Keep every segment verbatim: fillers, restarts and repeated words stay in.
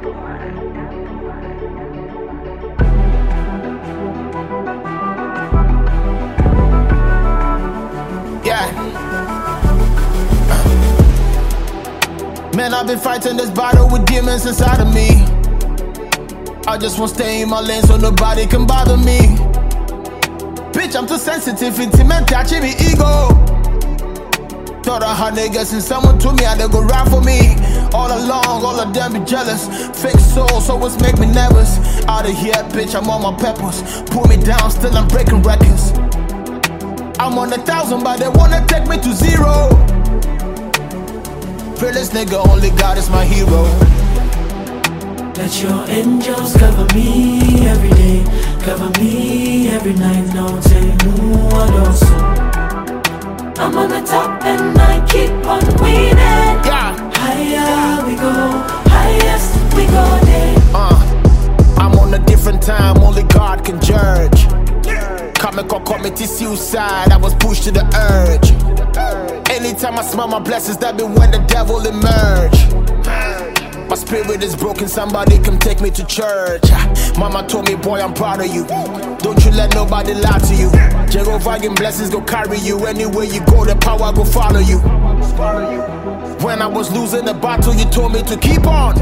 Man, I've been fighting this battle with demons inside of me. I just won't stay in my lane so nobody can bother me. Bitch, I'm too sensitive, intimate, touching me ego. Thought I had niggas and someone told me how they go ride for me. All along, all of them be jealous. Fake souls always make me nervous. Out of here, bitch, I'm on my peppers. Pull me down, still I'm breaking records. I'm on a thousand, but they wanna take me to zero. Fearless nigga, only God is my hero. Let your angels cover me every day, cover me every night. No take no one so. I'm on the top and I keep on winning. Yeah. Higher we go, highest we go there. Uh, I'm on a different time, only God can judge. Comical committee suicide, I was pushed to the urge. Anytime I smell my blessings, that be when the devil emerge. My spirit is broken, somebody come take me to church. Mama told me, boy, I'm proud of you. Don't you let nobody lie to you. Jehovah in blessings go carry you. Anywhere you go, the power go follow you. When I was losing the battle, you told me to keep on.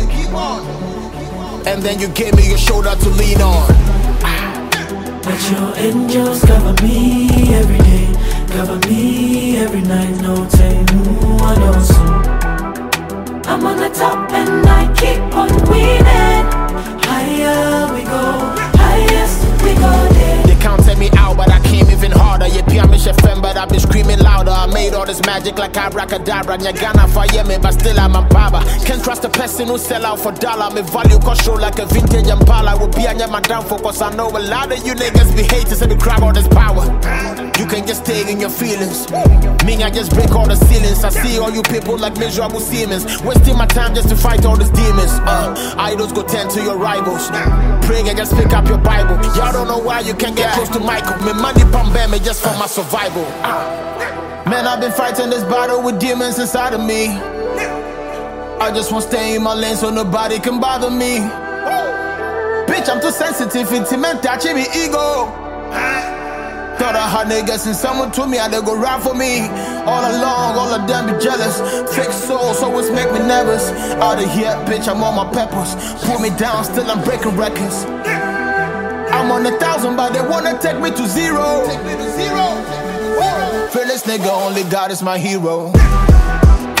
And then you gave me your shoulder to lean on. Let your angels cover me every day, cover me every night. No take no one else. I'm on the top and I keep on winning. Higher we go, highest we go there. They counted me out, but I came even harder. You P M me chefem, but I've been screaming louder. I made all this magic like abracadabra. Nyagana fire me, but still I'm a baba. Can't trust a person who sell out for dollar. Me value control like a vintage Impala. Will be on my downfall, cause I know a lot of you niggas be haters and be grab all this power. You can just stay in your feelings. Me, I just break all the ceilings. I see all you people like miserable Siemens, wasting my time just to fight all these demons. Uh, idols go tend to your rivals. Pray and just pick up your Bible. Y'all don't know why you can't get close to Michael. Me money pump me just for my survival. Uh. Man, I've been fighting this battle with demons inside of me. I just won't stay in my lane so nobody can bother me. Bitch, I'm too sensitive, intimate, touching me ego. Thought I had niggas and someone told me how they go ride for me. All along, all of them be jealous. Fake souls always make me nervous. Out of here, bitch, I'm on my peppers. Pull me down, still I'm breaking records. I'm on a thousand, but they wanna take me to zero. Take me to zero. Fearless nigga, only God is my hero.